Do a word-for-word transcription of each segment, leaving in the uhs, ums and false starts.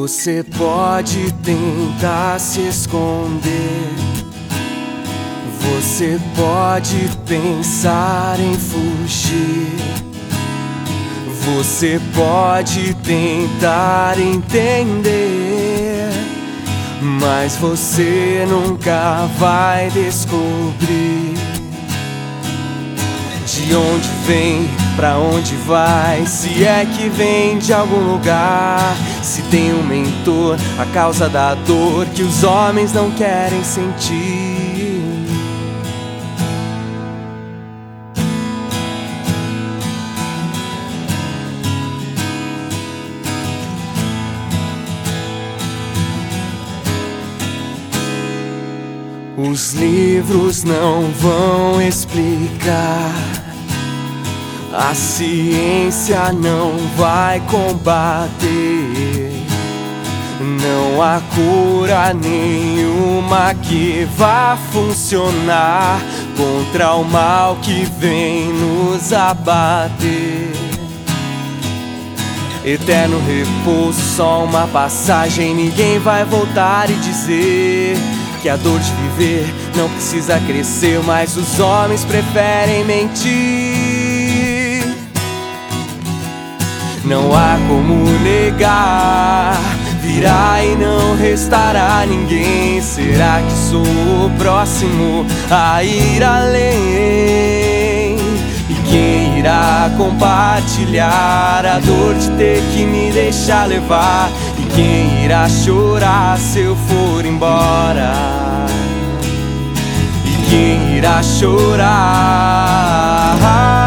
Você pode tentar se esconder, você pode pensar em fugir, você pode tentar entender, mas você nunca vai descobrir de onde vem, pra onde vai, se é que vem de algum lugar, se tem um mentor, a causa da dor que os homens não querem sentir. Os livros não vão explicar, a ciência não vai combater, não há cura nenhuma que vá funcionar contra o mal que vem nos abater. Eterno repouso, só uma passagem, ninguém vai voltar e dizer que a dor de viver não precisa crescer, mas os homens preferem mentir. Não há como negar, virá e não restará ninguém. Será que sou o próximo a ir além? E quem irá compartilhar a dor de ter que me deixar levar? E quem irá chorar se eu for embora? E quem irá chorar?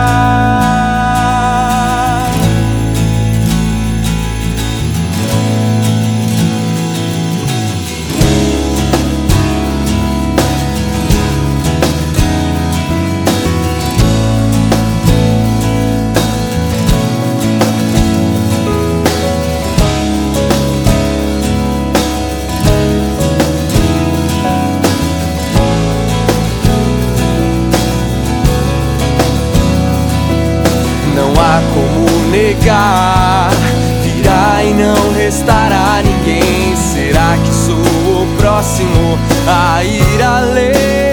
Como negar, virá e não restará ninguém. Será que sou o próximo a ir além?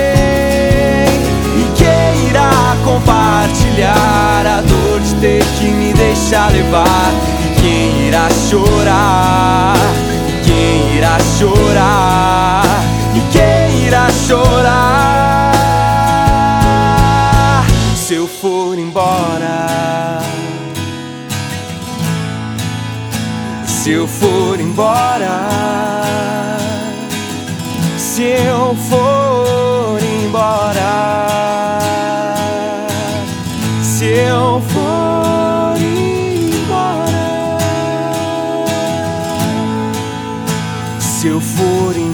E quem irá compartilhar a dor de ter que me deixar levar? E quem irá chorar? E quem irá chorar? E quem irá chorar se eu for embora? Se eu for embora, se eu for embora, se eu for embora, se eu for embora.